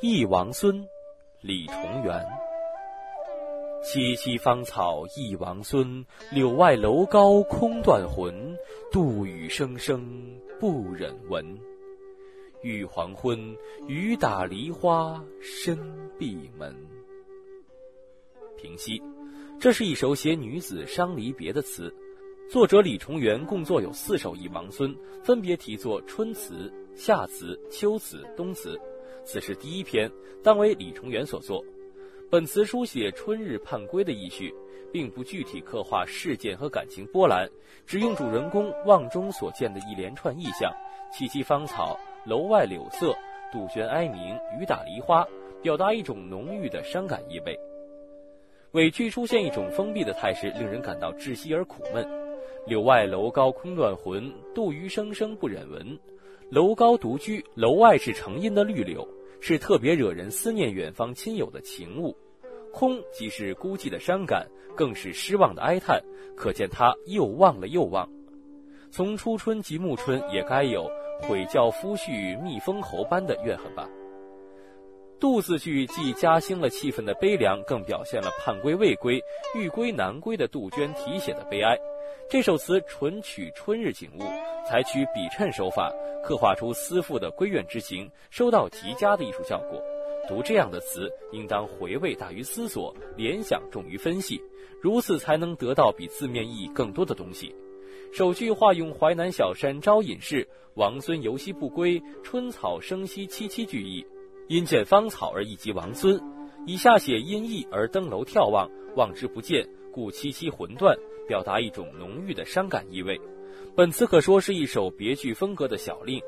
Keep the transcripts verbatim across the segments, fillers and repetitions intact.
忆王孙，李重元。萋萋芳草忆王孙，柳外楼高空断魂。杜宇声声不忍闻，欲黄昏，雨打梨花深闭门。平息，这是一首写女子伤离别的词。作者李重元共作有四首忆王孙，分别题作春词、夏词、秋词、冬词。此是第一篇，当为李重元所作。本词书写春日盼归的意绪，并不具体刻画事件和感情波澜，只用主人公望中所见的一连串意象：萋萋芳草、楼外柳色、杜鹃哀鸣、雨打梨花，表达一种浓郁的伤感意味。尾句出现一种封闭的态势，令人感到窒息而苦闷。柳外楼高空断魂，杜鱼声声不忍闻。楼高独居，楼外是成荫的绿柳，是特别惹人思念远方亲友的情物。空即是孤寂的伤感，更是失望的哀叹，可见他又忘了又忘。从初春及暮春，也该有悔教夫婿觅封侯般的怨恨吧。杜字句既加兴了气氛的悲凉，更表现了盼归未归、欲归难归的杜鹃题写的悲哀。这首词纯取春日景物，采取比衬手法，刻画出思妇的归怨之情，收到极佳的艺术效果。读这样的词，应当回味大于思索，联想重于分析，如此才能得到比字面意义更多的东西。首句化用淮南小山招隐士，王孙游兮不归，春草生息萋萋句意，因见芳草而忆及王孙。以下写因忆而登楼眺望，望之不见，故萋萋魂断，表达一种浓郁的伤感意味。本词可说是一首别具风格的小令。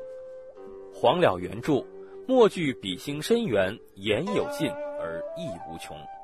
黄了原著，末句笔兴深远，言有尽而意无穷。